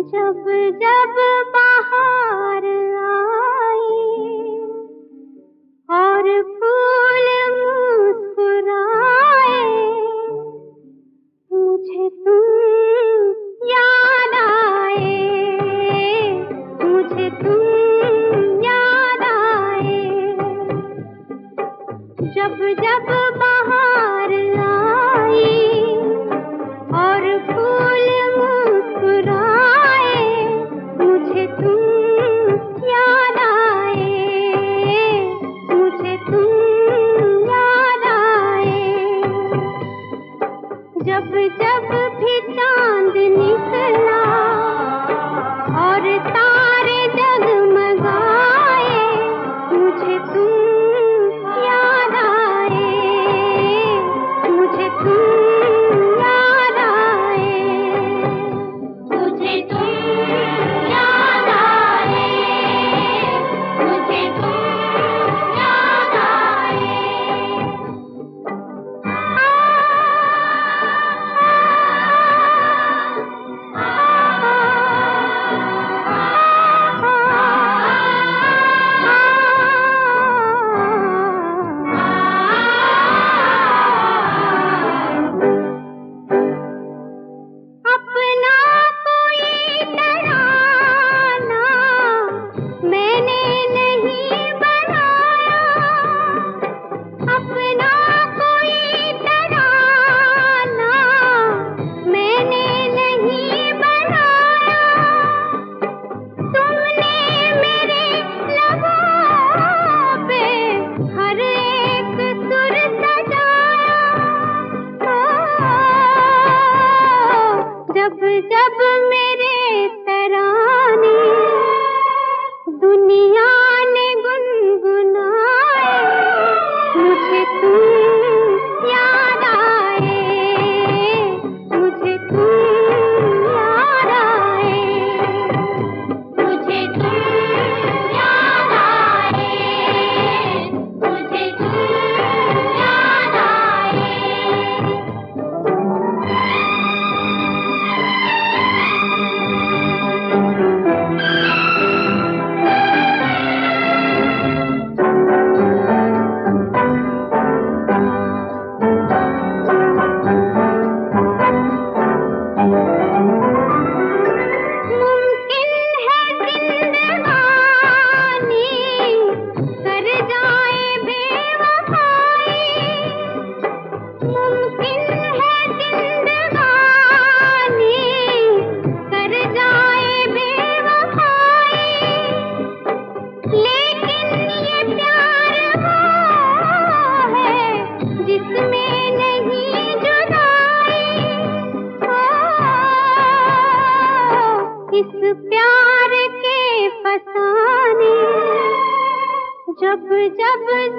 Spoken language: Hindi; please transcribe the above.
जब जब बाहर आई और फूल मुस्कुराए, मुझे तुम याद आए, मुझे तुम याद आए। जब जब बाहर आई और फूल मुस्कुराए, मुझे तुम याद आए, मुझे तुम याद आए। जब जब भी चांद निकला और तारे जगमगाए, मुझे तुम याद आए, मुझे तुम याद आए, मुझे तुम याद आए, मुझे तुम याद आए। अपना कोई तराना मैंने नहीं बनाया, अपना कोई तराना मैंने नहीं बनाया। तुमने मेरे लबों पे हर एक सुर सजाया। जब जब मेरे तराने दुनिया ने गुनगुनाए, मुझे तुम याद आए, मुझे तुम याद आए, मुझे तुम याद आए, मुझे तुम याद आए। मुमकिन है जिंदगानी कर जाए बेवफाई, मुमकिन है जिंदगानी कर जाए बेवफाई। लेकिन ये प्यार वो है जिसमें नहीं जुदाई। इस प्यार के फसाने जब जब